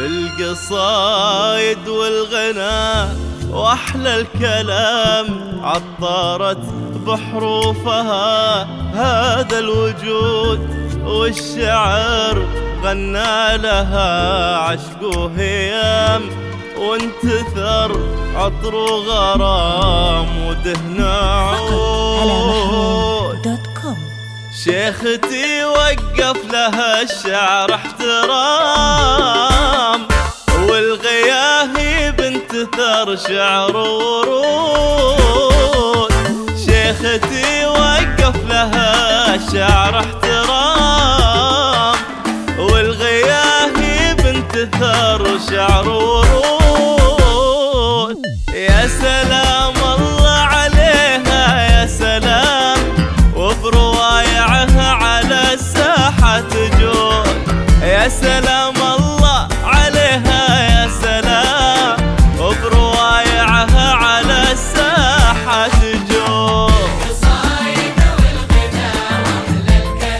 بالقصايد والغنى واحلى الكلام عطرت بحروفها هذا الوجود، والشعر غنى لها عشق وهيام، وانتثر عطر وغرام ودهن عود. شيختي وقف لها الشعر احترام، والغياهي بانتثر شعر ورود. شيختي وقف لها الشعر احترام، والغياهي بانتثر شعر ورود. يا سلام الله عليها يا سلام، وبروايعها على الساحة تجود. يا سلام الله عليها يا سلام، وبروايعها على الساحة تجود. القصايد والغنى واحلى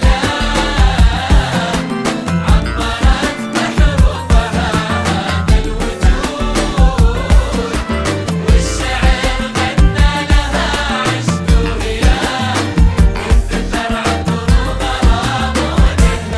الكلام عبرت بحروفها هذا الوجود، والشعر غنى لها عشق وهيام، وانتثر عطر وغرام ودهن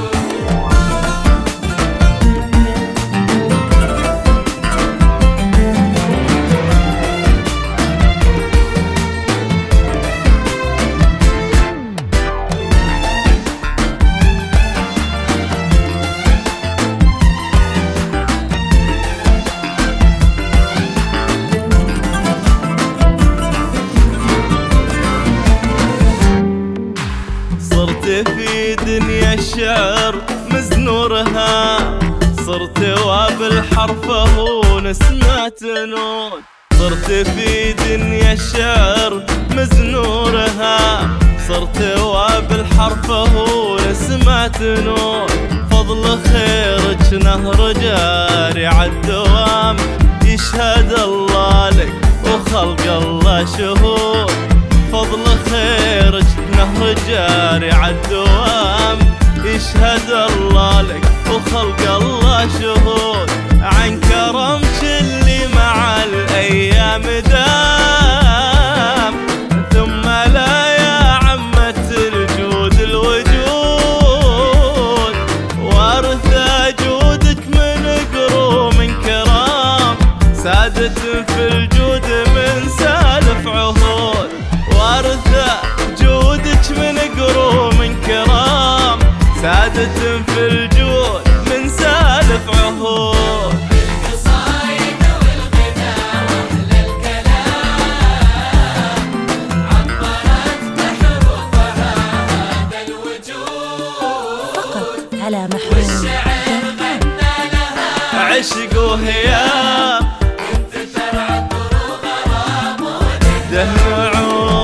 صرت في دنيا الشعر مزنورها، صرت وبالحرفه ونسمة نود. صرت في دنيا الشعر مزنورها، صرت وبالحرفه ونسمة نود. فضل خيرك نهر جاري عالدوام، يشهد الله لك وخلق الله شهود. فضل خيرك نهر جاري عالدوام، يشهد الله لك وخلق الله شهود. عن كرمك اللي مع الأيام دام، ثم لا يا عمة الجود الوجود. وارث جودك من قروم كرام، سادة في الجود من سالف عهود. وارث جودك من قروم كرام، سادة في الجود من سالف عهود. القصايد والغنى واحلى الكلام عبرت بحروفها هذا الوجود، فقط على محروم. والشعر غنى لها عشق وهيام، وانتثر عطر وغرام دهن عود.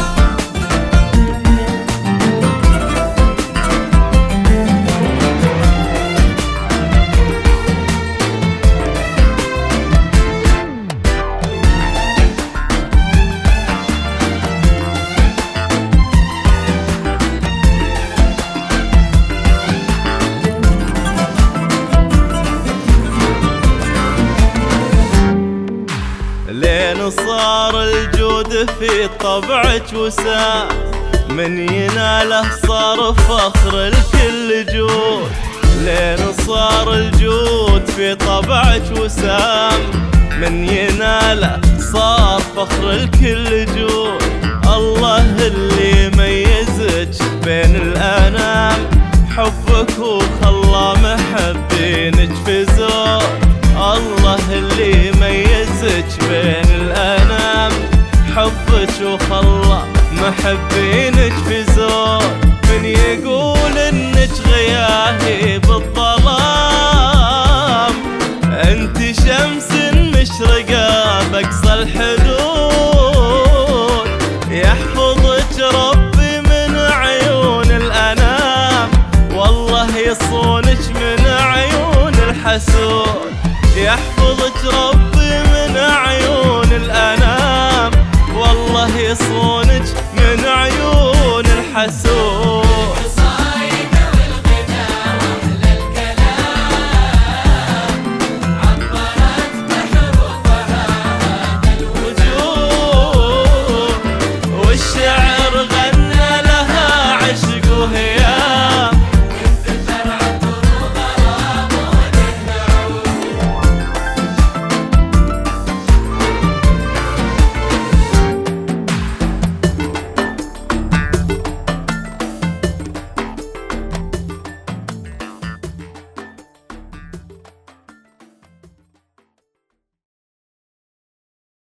لين صار الجود في طبعك وسام، من يناله صار فخر الكل جود. لين صار الجود في طبعك وسام، من يناله صار فخر الكل جود. الله اللي ميزك بين الأنام، حبك وخلى محبينك في زود. الله اللي ميزك بين الأنام، حبك وخلى محبينك في زود. من يقول انك غياهي بالظلام، انت شمس مشرقة باقصى الحدود. يحفظك ربي من عيون الأنام، والله يصونك من عيون الحسود. يحفظك ربي من عيون الأنام، والله يصونك من عيون الحسود.